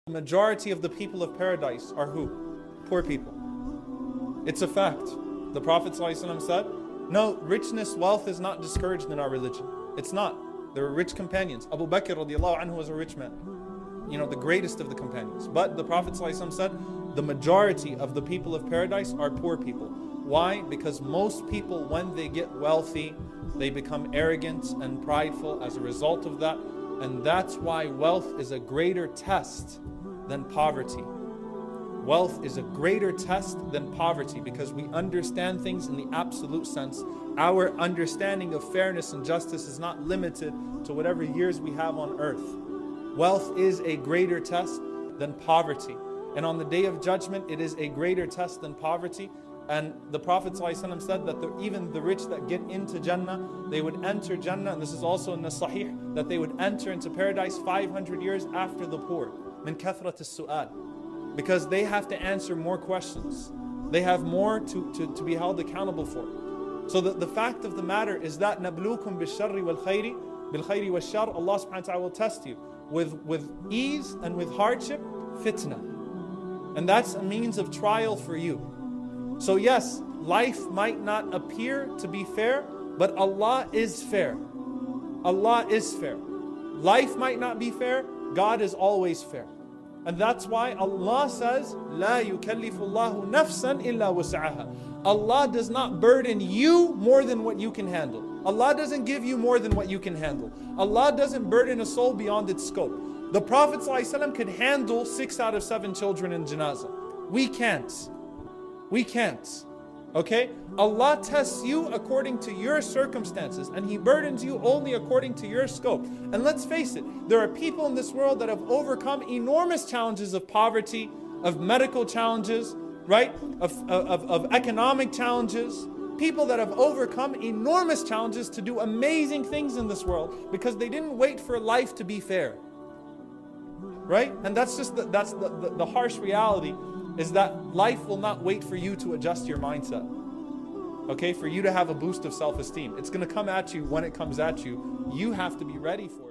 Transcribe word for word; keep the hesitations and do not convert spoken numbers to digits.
The majority of the people of paradise are who? Poor people. It's a fact. The Prophet ﷺ said, no, richness, wealth is not discouraged in our religion. It's not. There are rich companions. Abu Bakr radiallahu anhu was a rich man. You know, the greatest of the companions. But the Prophet ﷺ said, the majority of the people of paradise are poor people. Why? Because most people, when they get wealthy, they become arrogant and prideful as a result of that. And that's why wealth is a greater test than poverty. Wealth is a greater test than poverty because we understand things in the absolute sense. Our understanding of fairness and justice is not limited to whatever years we have on earth. Wealth is a greater test than poverty. And on the Day of Judgment, it is a greater test than poverty. And the Prophet ﷺ said that the, even the rich that get into Jannah, they would enter Jannah, and this is also in the Sahih, that they would enter into paradise five hundred years after the poor. Min kathrat as-su'al. Because they have to answer more questions. They have more to, to, to be held accountable for. So the, the fact of the matter is that نَبْلُوكُمْ بِالشَّرِّ وَالْخَيْرِ بِالْخَيْرِ وَالشَّرِّ Allah subhanahu wa ta'ala will test you with, with ease and with hardship, fitna. And that's a means of trial for you. So yes, life might not appear to be fair, but Allah is fair. Allah is fair. Life might not be fair, God is always fair. And that's why Allah says, لا يكلف الله نفسا إلا وسعها. Allah does not burden you more than what you can handle. Allah doesn't give you more than what you can handle. Allah doesn't burden a soul beyond its scope. The Prophet ﷺ could handle six out of seven children in janazah. We can't. We can't. Okay? Allah tests you according to your circumstances, and He burdens you only according to your scope. And let's face it, there are people in this world that have overcome enormous challenges of poverty, of medical challenges, right? Of, of, of economic challenges. People that have overcome enormous challenges to do amazing things in this world because they didn't wait for life to be fair. Right? And that's just the, that's the, the, the harsh reality, is that life will not wait for you to adjust your mindset. Okay? For you to have a boost of self-esteem. It's going to come at you when it comes at you. You have to be ready for it.